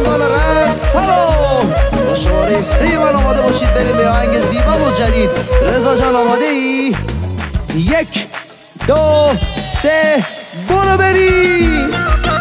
شهروندان رد سلام، با شماره 3 من آماده باشید بریم به آهنگ زیبا و جدید. رضا جان آماده ای؟ 1 2 3 برو بریم.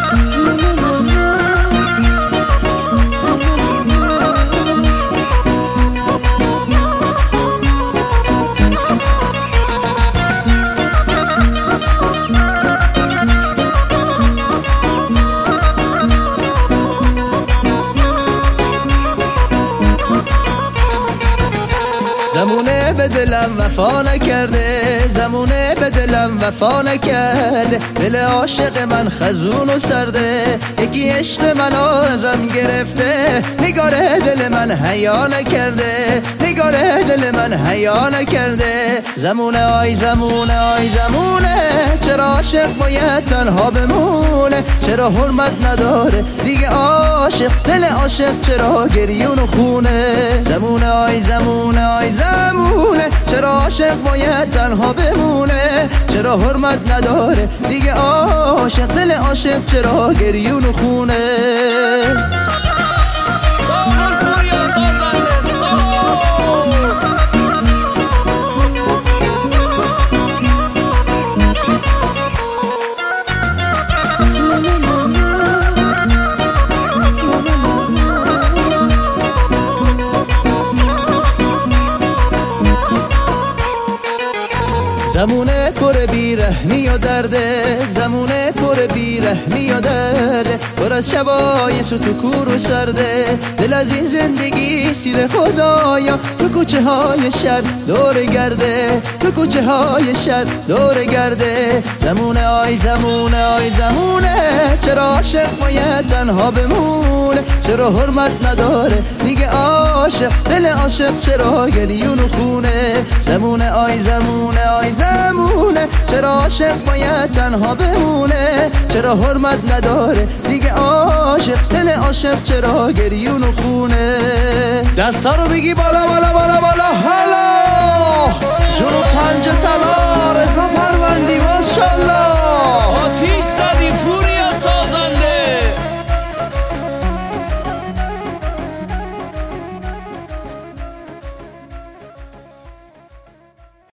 زمونه به دلم وفا نکرده، زمونه به دلم وفا نکرده، دل عاشق من خزون و سرده، یکی عشق من ازم گرفته، نگاره دل من حیا نکرده، نگاره دل من حیا نکرده. زمونه آی زمونه آی زمونه، چرا عاشق باید تنها بمونه، چرا حرمت نداره دیگه عاشق، دل عاشق چرا گریون و خونه. زمونه آی زمونه آی زمونه، چرا عاشق باید تنها بمونه، چرا حرمت نداره دیگه عاشق، دل عاشق چرا گریون و خونه. سامان پوریا سازنده زمونه پر بیرحمی و درده، زمونه پر بیرحمی و درده، پر از شبای سوت و کور و سرده، دل از این زندگی سیر خدایا، تو کوچه های شهر دور گرده، تو کوچه های شهر دور گرده. زمونه آی زمونه آی زمونه، چرا عاشق باید تنها بمونه، چرا حرمت نداره دیگه عاشق، دل عاشق چرا گریون و خونه. زمونه آی زمونه آی زمونه، چرا عاشق باید تنها بمونه، چرا حرمت نداره دیگه عاشق، دل عاشق چرا گریون و خونه. دستا رو بگی بالا بالا بالا بالا حالا، جنوب پنج سلا، رضا پروندی ماشالله. آتیش